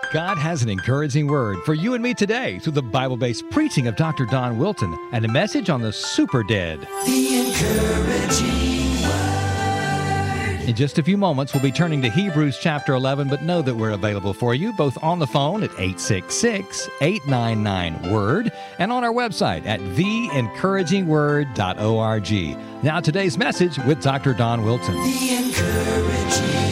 God has an encouraging word for you and me today through the Bible-based preaching of Dr. Don Wilton and a message on the super dead. The encouraging word. In just a few moments, we'll be turning to Hebrews chapter 11, but know that we're available for you both on the phone at 866-899-WORD and on our website at theencouragingword.org. Now today's message with Dr. Don Wilton. The encouraging word.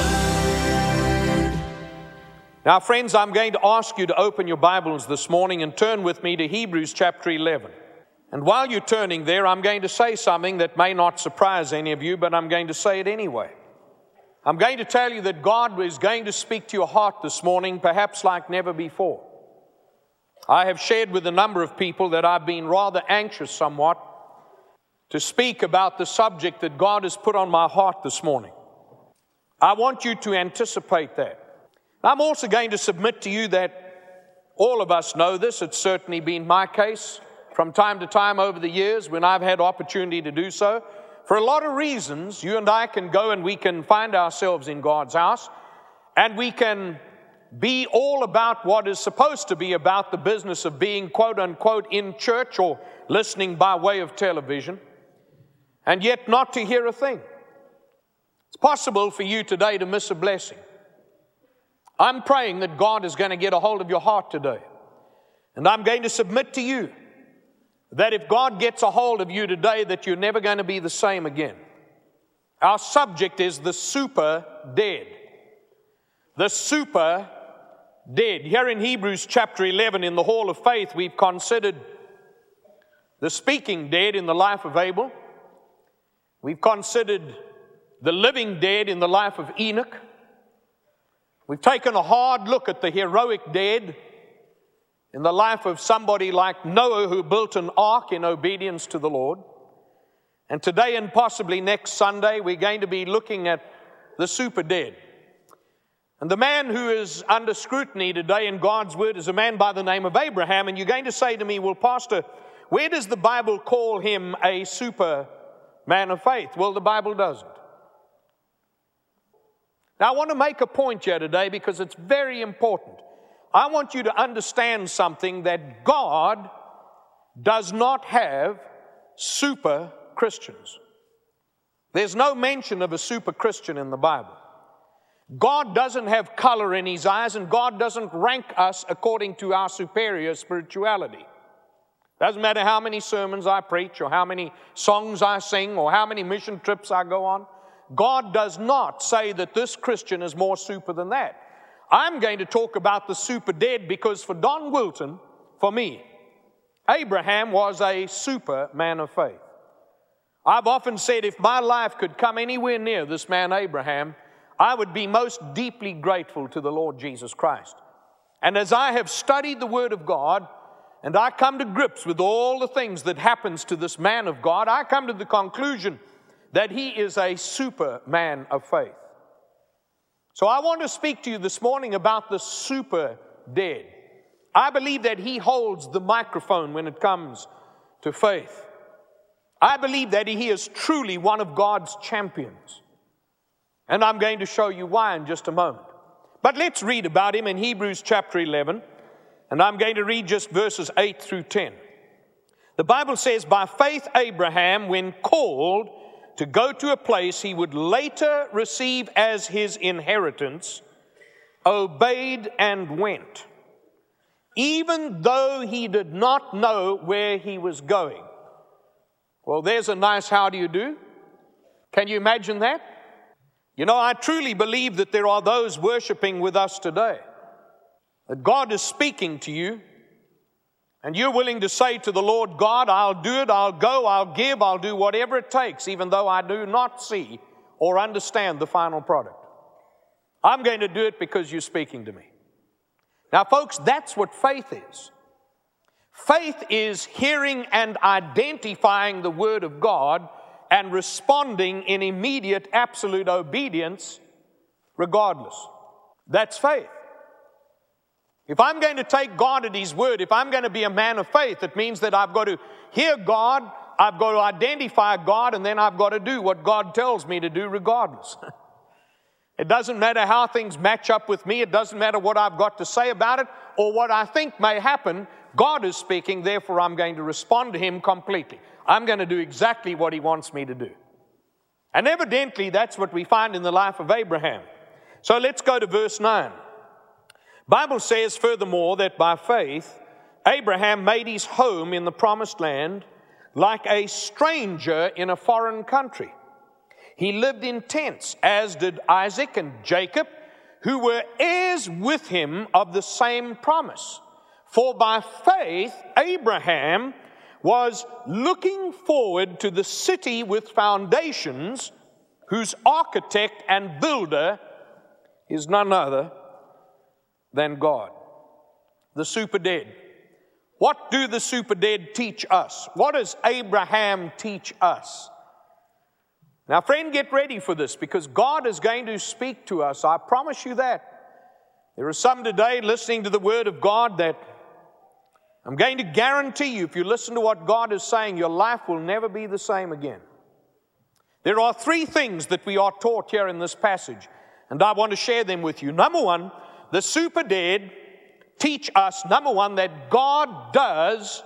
Now, friends, I'm going to ask you to open your Bibles this morning and turn with me to Hebrews chapter 11. And while you're turning there, I'm going to say something that may not surprise any of you, but I'm going to say it anyway. I'm going to tell you that God is going to speak to your heart this morning, perhaps like never before. I have shared with a number of people that I've been rather anxious somewhat to speak about the subject that God has put on my heart this morning. I want you to anticipate that. I'm also going to submit to you that all of us know this. It's certainly been my case from time to time over the years when I've had opportunity to do so. For a lot of reasons, you and I can go and we can find ourselves in God's house, and we can be all about what is supposed to be about the business of being, quote unquote, in church or listening by way of television, and yet not to hear a thing. It's possible for you today to miss a blessing. I'm praying that God is going to get a hold of your heart today. And I'm going to submit to you that if God gets a hold of you today, that you're never going to be the same again. Our subject is the super dead. The super dead. Here in Hebrews chapter 11 in the Hall of Faith, we've considered the speaking dead in the life of Abel. We've considered the living dead in the life of Enoch. We've taken a hard look at the heroic dead in the life of somebody like Noah, who built an ark in obedience to the Lord. And today and possibly next Sunday, we're going to be looking at the super dead. And the man who is under scrutiny today in God's Word is a man by the name of Abraham. And you're going to say to me, well, Pastor, where does the Bible call him a super man of faith? Well, the Bible doesn't. Now, I want to make a point here today because it's very important. I want you to understand something, that God does not have super Christians. There's no mention of a super Christian in the Bible. God doesn't have color in His eyes, and God doesn't rank us according to our superior spirituality. Doesn't matter how many sermons I preach or how many songs I sing or how many mission trips I go on. God does not say that this Christian is more super than that. I'm going to talk about the super dead because for Don Wilton, for me, Abraham was a super man of faith. I've often said if my life could come anywhere near this man Abraham, I would be most deeply grateful to the Lord Jesus Christ. And as I have studied the Word of God, and I come to grips with all the things that happens to this man of God, I come to the conclusion that he is a super man of faith. So I want to speak to you this morning about the super dead. I believe that he holds the microphone when it comes to faith. I believe that he is truly one of God's champions. And I'm going to show you why in just a moment. But let's read about him in Hebrews chapter 11. And I'm going to read just verses 8 through 10. The Bible says, by faith Abraham, when called to go to a place he would later receive as his inheritance, obeyed and went, even though he did not know where he was going. Well, there's a nice how do you do. Can you imagine that? You know, I truly believe that there are those worshiping with us today, that God is speaking to you, and you're willing to say to the Lord, God, I'll do it, I'll go, I'll give, I'll do whatever it takes, even though I do not see or understand the final product. I'm going to do it because you're speaking to me. Now, folks, that's what faith is. Faith is hearing and identifying the Word of God and responding in immediate, absolute obedience regardless. That's faith. If I'm going to take God at His word, if I'm going to be a man of faith, it means that I've got to hear God, I've got to identify God, and then I've got to do what God tells me to do regardless. It doesn't matter how things match up with me. It doesn't matter what I've got to say about it or what I think may happen. God is speaking, therefore I'm going to respond to Him completely. I'm going to do exactly what He wants me to do. And evidently that's what we find in the life of Abraham. So let's go to verse 9. Bible says furthermore that by faith Abraham made his home in the promised land like a stranger in a foreign country. He lived in tents, as did Isaac and Jacob, who were heirs with him of the same promise. For by faith Abraham was looking forward to the city with foundations, whose architect and builder is none other than God. The super dead. What do the super dead teach us? What does Abraham teach us? Now, friend, get ready for this, because God is going to speak to us. I promise you that. There are some today listening to the Word of God that I'm going to guarantee you, if you listen to what God is saying, your life will never be the same again. There are three things that we are taught here in this passage, and I want to share them with you. Number one, the super dead teach us, number one, that God does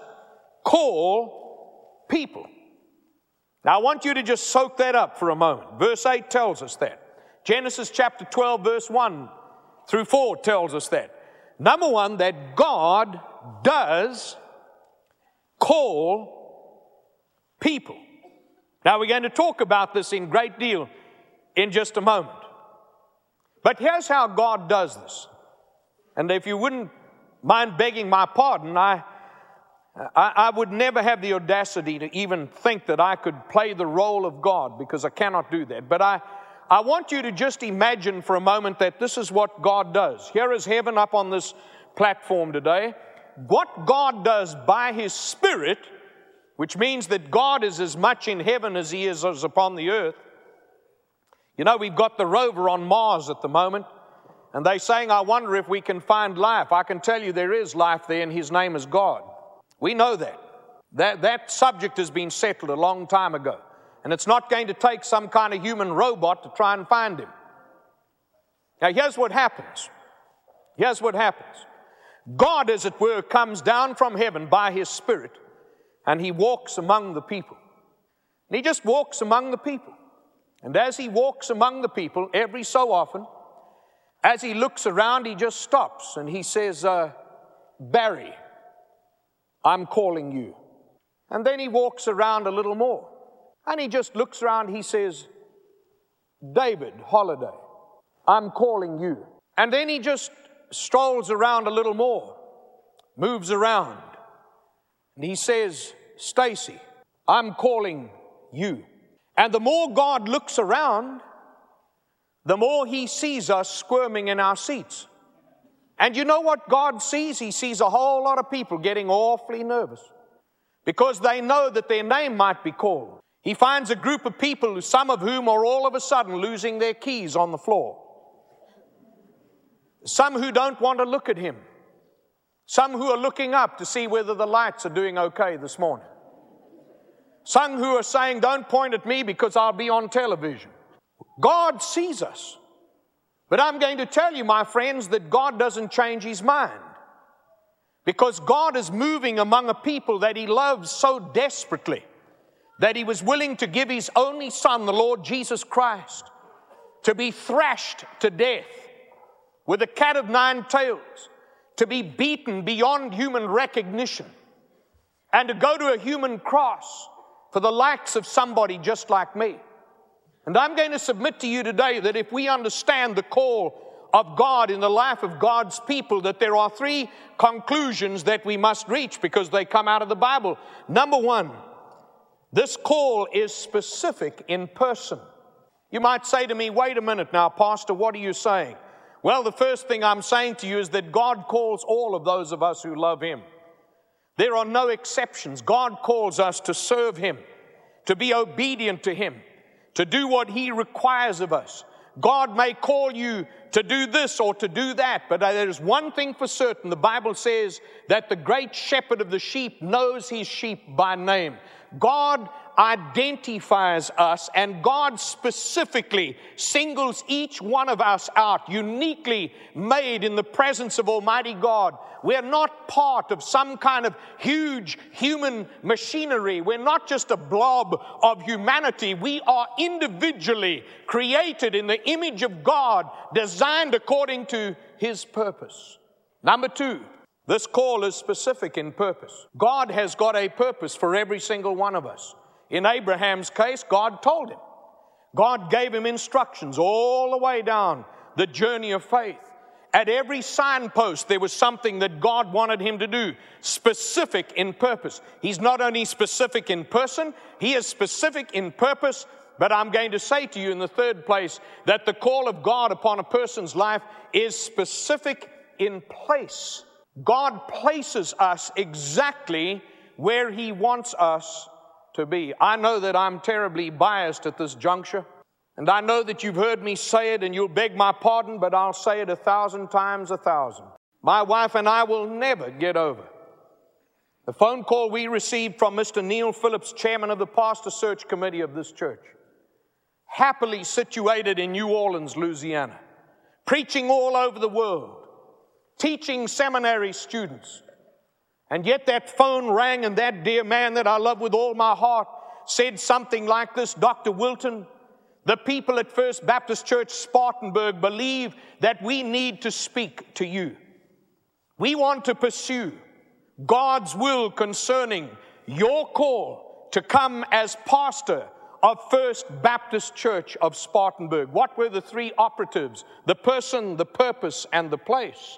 call people. Now, I want you to just soak that up for a moment. Verse 8 tells us that. Genesis chapter 12, verse 1 through 4 tells us that. Number one, that God does call people. Now, we're going to talk about this in great deal in just a moment. But here's how God does this. And if you wouldn't mind begging my pardon, I would never have the audacity to even think that I could play the role of God, because I cannot do that. But I want you to just imagine for a moment that this is what God does. Here is heaven up on this platform today. What God does by His Spirit, which means that God is as much in heaven as He is upon the earth. You know, we've got the rover on Mars at the moment, and they're saying, I wonder if we can find life. I can tell you there is life there, and His name is God. We know that. That subject has been settled a long time ago. And it's not going to take some kind of human robot to try and find Him. Now, here's what happens. Here's what happens. God, as it were, comes down from heaven by His Spirit, and He walks among the people. And He just walks among the people. And as He walks among the people, every so often, as He looks around, He just stops and He says, Barry, I'm calling you. And then He walks around a little more. And He just looks around, He says, David Holiday, I'm calling you. And then He just strolls around a little more, moves around. And He says, Stacy, I'm calling you. And the more God looks around, the more He sees us squirming in our seats. And you know what God sees? He sees a whole lot of people getting awfully nervous because they know that their name might be called. He finds a group of people, some of whom are all of a sudden losing their keys on the floor. Some who don't want to look at Him. Some who are looking up to see whether the lights are doing okay this morning. Some who are saying, don't point at me because I'll be on television. God sees us. But I'm going to tell you, my friends, that God doesn't change His mind. Because God is moving among a people that He loves so desperately that He was willing to give His only Son, the Lord Jesus Christ, to be thrashed to death with a cat of nine tails, to be beaten beyond human recognition, and to go to a human cross for the likes of somebody just like me. And I'm going to submit to you today that if we understand the call of God in the life of God's people, that there are three conclusions that we must reach because they come out of the Bible. Number one, this call is specific in person. You might say to me, wait a minute now, Pastor, what are you saying? Well, the first thing I'm saying to you is that God calls all of those of us who love Him. There are no exceptions. God calls us to serve Him, to be obedient to Him, to do what He requires of us. God may call you to do this or to do that, but there's one thing for certain. The Bible says that the great shepherd of the sheep knows his sheep by name. God identifies us, and God specifically singles each one of us out, uniquely made in the presence of Almighty God. We're not part of some kind of huge human machinery. We're not just a blob of humanity. We are individually created in the image of God, designed according to His purpose. Number two, this call is specific in purpose. God has got a purpose for every single one of us. In Abraham's case, God told him. God gave him instructions all the way down the journey of faith. At every signpost, there was something that God wanted him to do, specific in purpose. He's not only specific in person, He is specific in purpose. But I'm going to say to you in the third place that the call of God upon a person's life is specific in place. God places us exactly where He wants us to be. I know that I'm terribly biased at this juncture, and I know that you've heard me say it, and you'll beg my pardon, but I'll say it 1,000 times 1,000. My wife and I will never get over the phone call we received from Mr. Neil Phillips, chairman of the pastor search committee of this church, happily situated in New Orleans, Louisiana, preaching all over the world, teaching seminary students. And yet that phone rang, and that dear man that I love with all my heart said something like this: Dr. Wilton, the people at First Baptist Church Spartanburg believe that we need to speak to you. We want to pursue God's will concerning your call to come as pastor of First Baptist Church of Spartanburg. What were the three operatives? The person, the purpose, and the place.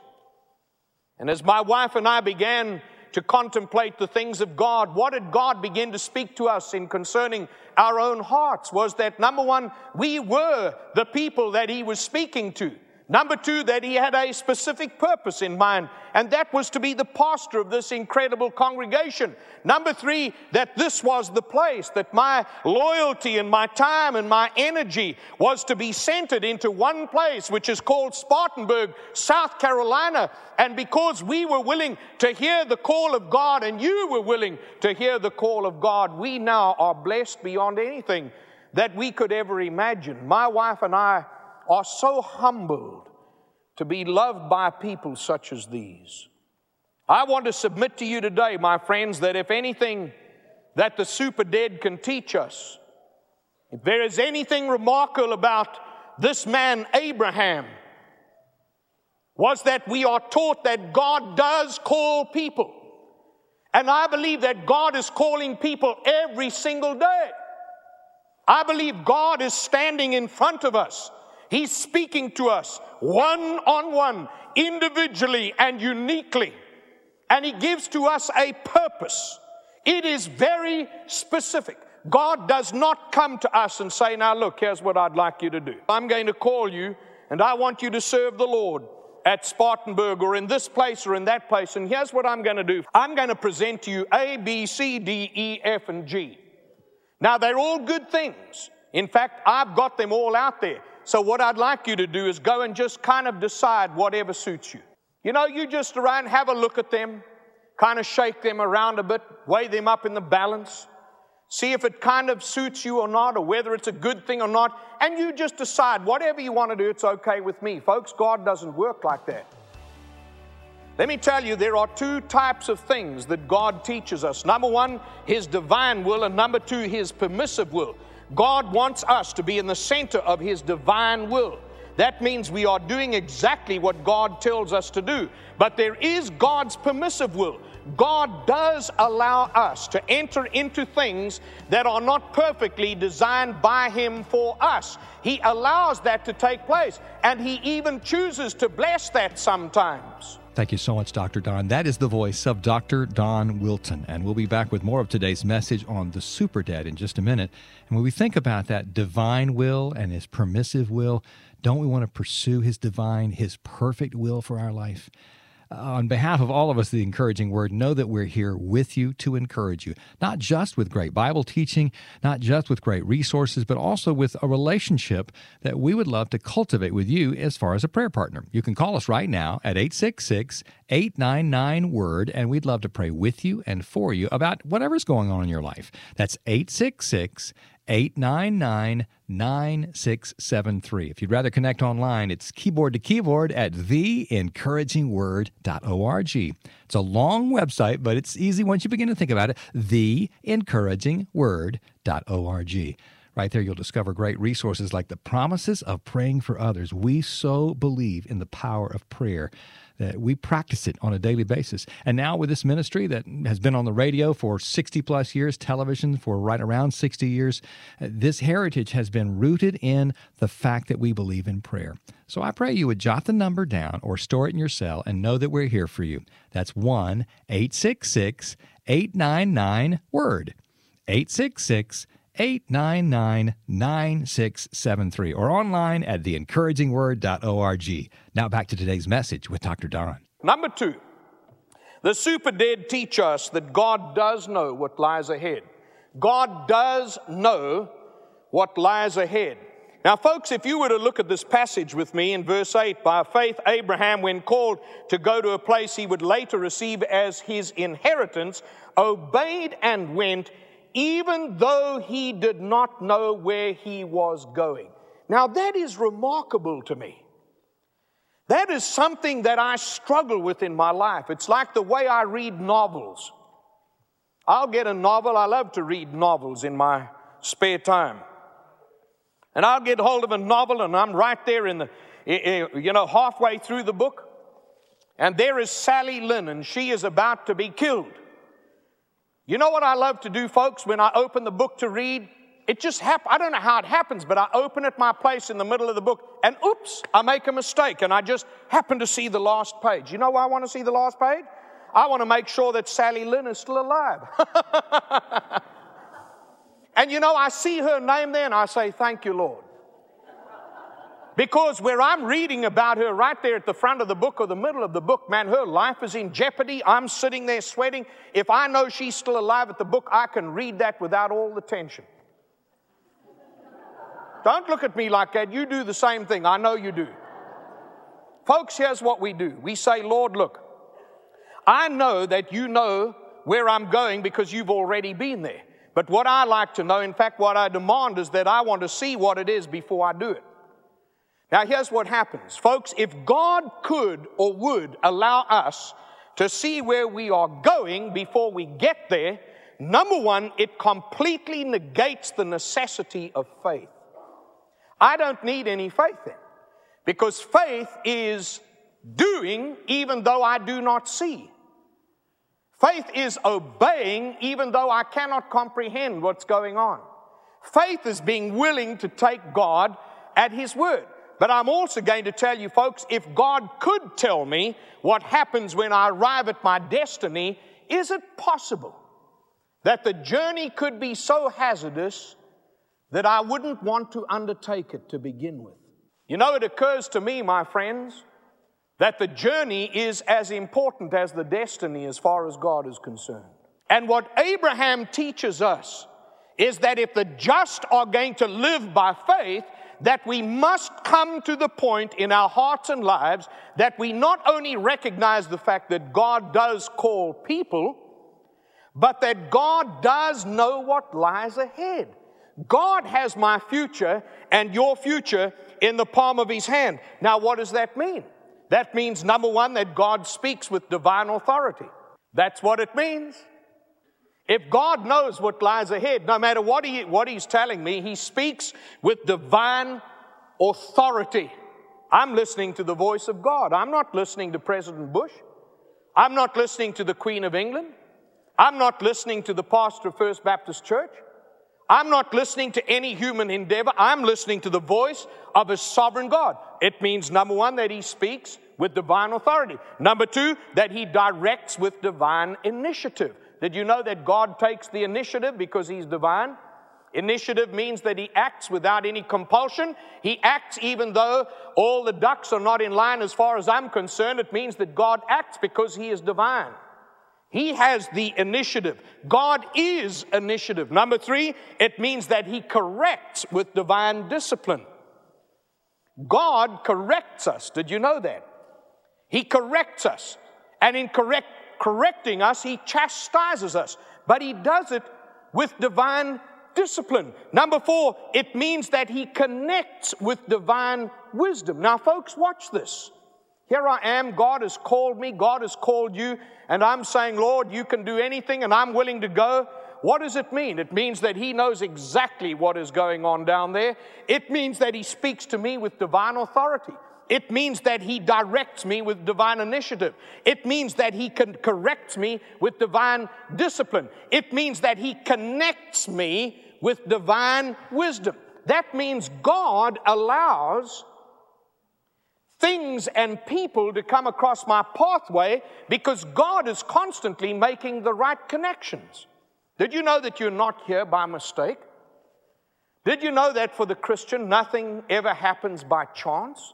And as my wife and I began to contemplate the things of God, what did God begin to speak to us in concerning our own hearts? Was that, number one, we were the people that He was speaking to. Number two, that He had a specific purpose in mind, and that was to be the pastor of this incredible congregation. Number three, that this was the place, that my loyalty and my time and my energy was to be centered into one place, which is called Spartanburg, South Carolina. And because we were willing to hear the call of God, and you were willing to hear the call of God, we now are blessed beyond anything that we could ever imagine. My wife and I are so humbled to be loved by people such as these. I want to submit to you today, my friends, that if anything that the super dead can teach us, if there is anything remarkable about this man Abraham, was that we are taught that God does call people. And I believe that God is calling people every single day. I believe God is standing in front of us. He's speaking to us one-on-one, individually and uniquely. And He gives to us a purpose. It is very specific. God does not come to us and say, now look, here's what I'd like you to do. I'm going to call you, and I want you to serve the Lord at Spartanburg or in this place or in that place. And here's what I'm going to do. I'm going to present to you A, B, C, D, E, F, and G. Now, they're all good things. In fact, I've got them all out there. So what I'd like you to do is go and just kind of decide whatever suits you. You know, you just around, have a look at them, kind of shake them around a bit, weigh them up in the balance, see if it kind of suits you or not, or whether it's a good thing or not, and you just decide whatever you want to do, it's okay with me. Folks, God doesn't work like that. Let me tell you, there are two types of things that God teaches us. Number one, His divine will, and number two, His permissive will. God wants us to be in the center of His divine will. That means we are doing exactly what God tells us to do. But there is God's permissive will. God does allow us to enter into things that are not perfectly designed by Him for us. He allows that to take place, and He even chooses to bless that sometimes. Thank you so much, Dr. Don. That is the voice of Dr. Don Wilton. And we'll be back with more of today's message on the super dead in just a minute. And when we think about that divine will and His permissive will, don't we want to pursue His divine, His perfect will for our life? On behalf of all of us, the Encouraging Word, know that we're here with you to encourage you, not just with great Bible teaching, not just with great resources, but also with a relationship that we would love to cultivate with you as far as a prayer partner. You can call us right now at 866-899-WORD, and we'd love to pray with you and for you about whatever's going on in your life. That's 866-899-9673. If you'd rather connect online, it's keyboard to keyboard at theencouragingword.org. It's a long website, but it's easy once you begin to think about it, theencouragingword.org. Right there, you'll discover great resources like the promises of praying for others. We so believe in the power of prayer that we practice it on a daily basis. And now with this ministry that has been on the radio for 60-plus years, television for right around 60 years, this heritage has been rooted in the fact that we believe in prayer. So I pray you would jot the number down or store it in your cell and know that we're here for you. That's 1-866-899-WORD. 866-899-9673 or online at theencouragingword.org. Now back to today's message with Dr. Don. Number 2, the super dead teach us that God does know what lies ahead. God does know what lies ahead. Now, folks, if you were to look at this passage with me in verse 8, by faith Abraham, when called to go to a place he would later receive as his inheritance, obeyed and went, even though he did not know where he was going. Now, that is remarkable to me. That is something that I struggle with in my life. It's like the way I read novels. I'll get a novel. I love to read novels in my spare time. And I'll get hold of a novel, and I'm right there in the, halfway through the book. And there is Sally Lynn, and she is about to be killed. You know what I love to do, folks, when I open the book to read? It just happens. I don't know how it happens, but I open at my place in the middle of the book, and oops, I make a mistake, and I just happen to see the last page. You know why I want to see the last page? I want to make sure that Sally Lynn is still alive. And I see her name there, and I say, thank you, Lord. Because where I'm reading about her right there at the front of the book or the middle of the book, man, her life is in jeopardy. I'm sitting there sweating. If I know she's still alive at the book, I can read that without all the tension. Don't look at me like that. You do the same thing. I know you do. Folks, here's what we do. We say, Lord, look, I know that you know where I'm going because you've already been there. But what I like to know, in fact, what I demand is that I want to see what it is before I do it. Now, here's what happens. Folks, if God could or would allow us to see where we are going before we get there, number one, it completely negates the necessity of faith. I don't need any faith then, because faith is doing even though I do not see. Faith is obeying even though I cannot comprehend what's going on. Faith is being willing to take God at His word. But I'm also going to tell you, folks, if God could tell me what happens when I arrive at my destiny, is it possible that the journey could be so hazardous that I wouldn't want to undertake it to begin with? It occurs to me, my friends, that the journey is as important as the destiny as far as God is concerned. And what Abraham teaches us is that if the just are going to live by faith, that we must come to the point in our hearts and lives that we not only recognize the fact that God does call people, but that God does know what lies ahead. God has my future and your future in the palm of His hand. Now, what does that mean? That means, number one, that God speaks with divine authority. That's what it means. If God knows what lies ahead, no matter what He's telling me, He speaks with divine authority. I'm listening to the voice of God. I'm not listening to President Bush. I'm not listening to the Queen of England. I'm not listening to the pastor of First Baptist Church. I'm not listening to any human endeavor. I'm listening to the voice of a sovereign God. It means, number one, that He speaks with divine authority. Number two, that He directs with divine initiative. Did you know that God takes the initiative because He's divine? Initiative means that he acts without any compulsion. He acts even though all the ducks are not in line as far as I'm concerned. It means that God acts because he is divine. He has the initiative. God is initiative. Number 3, it means that he corrects with divine discipline. God corrects us. Did you know that? He corrects us. And in correcting us, he chastises us. But he does it with divine discipline. Number 4, it means that he connects with divine wisdom. Now, folks, watch this. Here I am, God has called me, God has called you, and I'm saying, Lord, you can do anything, and I'm willing to go. What does it mean? It means that he knows exactly what is going on down there. It means that he speaks to me with divine authority. It means that he directs me with divine initiative. It means that he corrects me with divine discipline. It means that he connects me with divine wisdom. That means God allows things and people to come across my pathway because God is constantly making the right connections. Did you know that you're not here by mistake? Did you know that for the Christian, nothing ever happens by chance?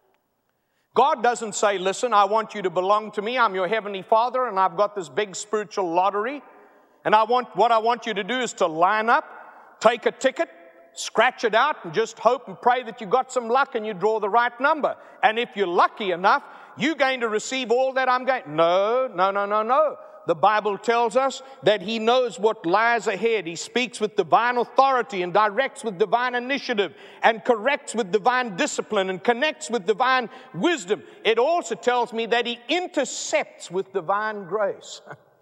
God doesn't say, listen, I want you to belong to me. I'm your heavenly Father, and I've got this big spiritual lottery. And what I want you to do is to line up, take a ticket, scratch it out, and just hope and pray that you got some luck and you draw the right number. And if you're lucky enough, you're going to receive all that I'm going. No. The Bible tells us that he knows what lies ahead. He speaks with divine authority and directs with divine initiative and corrects with divine discipline and connects with divine wisdom. It also tells me that he intercepts with divine grace.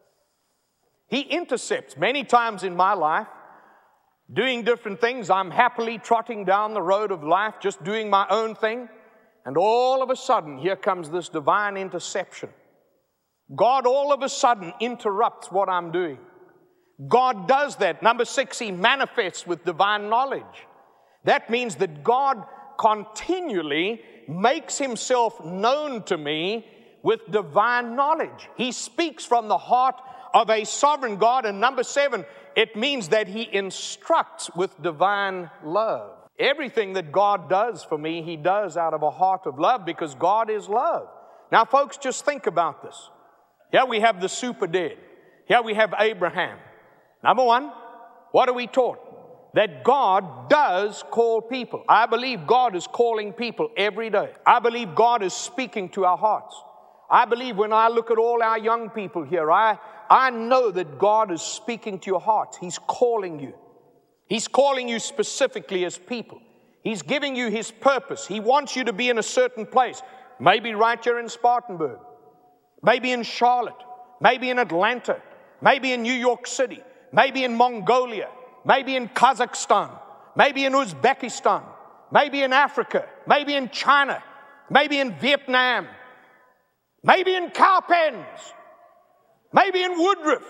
He intercepts. Many times in my life, doing different things, I'm happily trotting down the road of life, just doing my own thing, and all of a sudden, here comes this divine interception. God all of a sudden interrupts what I'm doing. God does that. Number 6, he manifests with divine knowledge. That means that God continually makes himself known to me with divine knowledge. He speaks from the heart of a sovereign God. And number 7, it means that he instructs with divine love. Everything that God does for me, he does out of a heart of love because God is love. Now, folks, just think about this. Here we have the super dead. Here we have Abraham. Number 1, what are we taught? That God does call people. I believe God is calling people every day. I believe God is speaking to our hearts. I believe when I look at all our young people here, I know that God is speaking to your heart. He's calling you. He's calling you specifically as people. He's giving you his purpose. He wants you to be in a certain place. Maybe right here in Spartanburg. Maybe in Charlotte, maybe in Atlanta, maybe in New York City, maybe in Mongolia, maybe in Kazakhstan, maybe in Uzbekistan, maybe in Africa, maybe in China, maybe in Vietnam, maybe in Cowpens, maybe in Woodruff.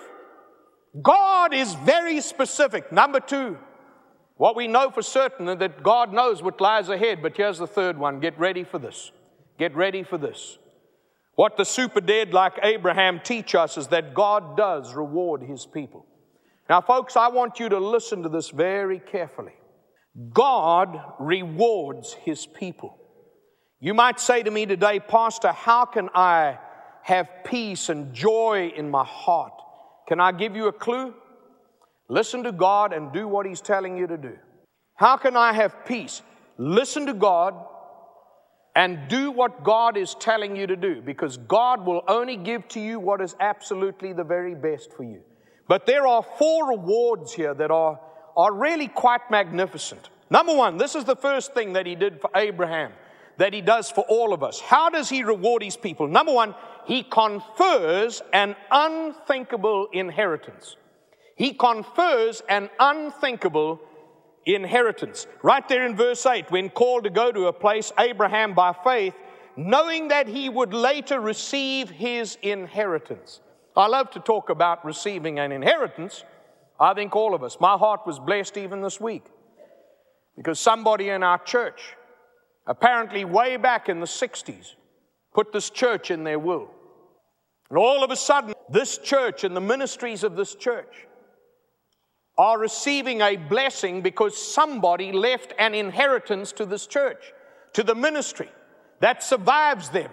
God is very specific. Number 2, what we know for certain is that God knows what lies ahead. But here's the third one. Get ready for this. Get ready for this. What the super dead like Abraham teach us is that God does reward his people. Now, folks, I want you to listen to this very carefully. God rewards his people. You might say to me today, Pastor, how can I have peace and joy in my heart? Can I give you a clue? Listen to God and do what he's telling you to do. How can I have peace? Listen to God and do what God is telling you to do, because God will only give to you what is absolutely the very best for you. But there are 4 rewards here that are really quite magnificent. Number 1, this is the first thing that he did for Abraham, that he does for all of us. How does he reward his people? Number 1, he confers an unthinkable inheritance. He confers an unthinkable inheritance. Right there in verse 8, when called to go to a place, Abraham by faith, knowing that he would later receive his inheritance. I love to talk about receiving an inheritance. I think all of us. My heart was blessed even this week because somebody in our church, apparently way back in the 60s, put this church in their will. And all of a sudden, this church and the ministries of this church are receiving a blessing because somebody left an inheritance to this church, to the ministry, that survives them,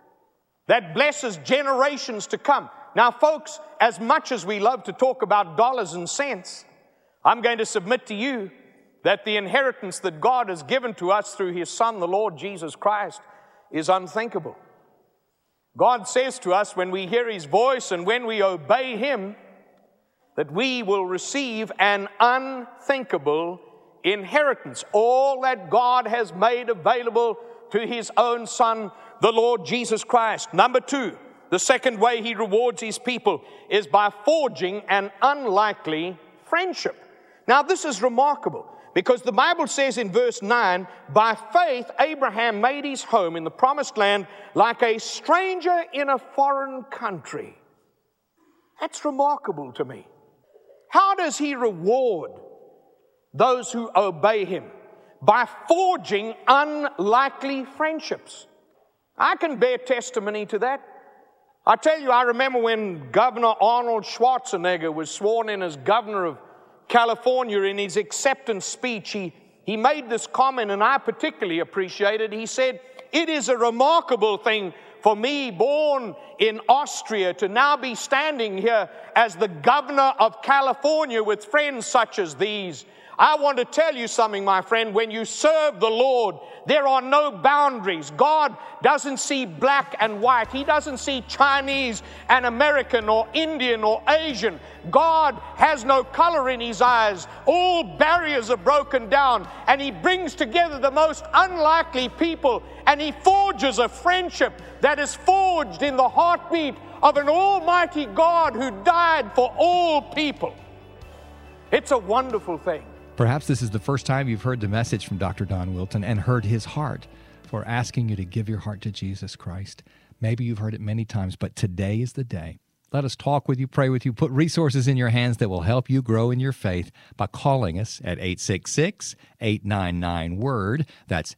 that blesses generations to come. Now, folks, as much as we love to talk about dollars and cents, I'm going to submit to you that the inheritance that God has given to us through His Son, the Lord Jesus Christ, is unthinkable. God says to us when we hear His voice and when we obey Him, that we will receive an unthinkable inheritance. All that God has made available to His own Son, the Lord Jesus Christ. Number two, the second way He rewards His people is by forging an unlikely friendship. Now, this is remarkable because the Bible says in verse 9, by faith Abraham made his home in the promised land like a stranger in a foreign country. That's remarkable to me. How does He reward those who obey Him? By forging unlikely friendships. I can bear testimony to that. I tell you, I remember when Governor Arnold Schwarzenegger was sworn in as governor of California. In his acceptance speech, he made this comment, and I particularly appreciated. He said, "It is a remarkable thing for me, born in Austria, to now be standing here as the governor of California with friends such as these. I want to tell you something, my friend. When you serve the Lord, there are no boundaries. God doesn't see black and white. He doesn't see Chinese and American or Indian or Asian. God has no color in His eyes. All barriers are broken down, and He brings together the most unlikely people, and He forges a friendship that is forged in the heartbeat of an almighty God who died for all people. It's a wonderful thing." Perhaps this is the first time you've heard the message from Dr. Don Wilton and heard his heart for asking you to give your heart to Jesus Christ. Maybe you've heard it many times, but today is the day. Let us talk with you, pray with you, put resources in your hands that will help you grow in your faith by calling us at 866-899-WORD. That's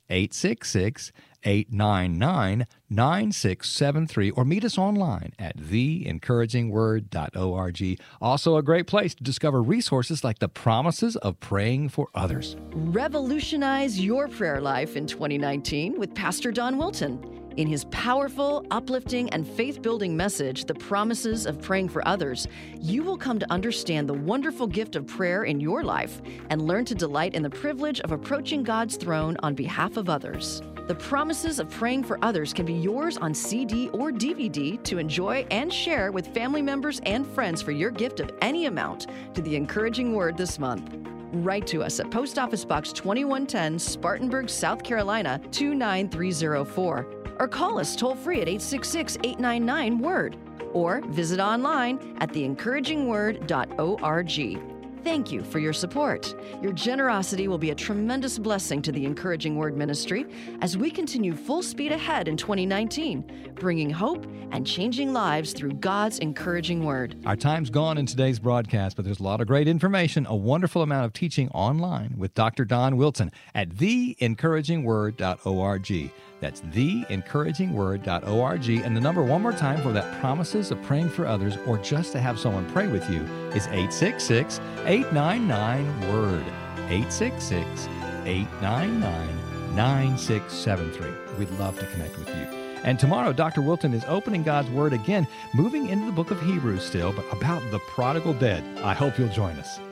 866-899-9673, or meet us online at theencouragingword.org. Also a great place to discover resources like the promises of praying for others. Revolutionize your prayer life in 2019 with Pastor Don Wilton. In his powerful, uplifting, and faith-building message, The Promises of Praying for Others, you will come to understand the wonderful gift of prayer in your life and learn to delight in the privilege of approaching God's throne on behalf of others. The Promises of Praying for Others can be yours on CD or DVD to enjoy and share with family members and friends for your gift of any amount to the Encouraging Word this month. Write to us at Post Office Box 2110, Spartanburg, South Carolina, 29304. Or call us toll-free at 866-899-WORD. Or visit online at theencouragingword.org. Thank you for your support. Your generosity will be a tremendous blessing to the Encouraging Word ministry as we continue full speed ahead in 2019, bringing hope and changing lives through God's encouraging Word. Our time's gone in today's broadcast, but there's a lot of great information, a wonderful amount of teaching online with Dr. Don Wilton at theencouragingword.org. That's theencouragingword.org. And the number one more time for that Promises of Praying for Others, or just to have someone pray with you, is 866-899-WORD. 866-899-9673. We'd love to connect with you. And tomorrow, Dr. Wilton is opening God's Word again, moving into the book of Hebrews still, but about the prodigal dead. I hope you'll join us.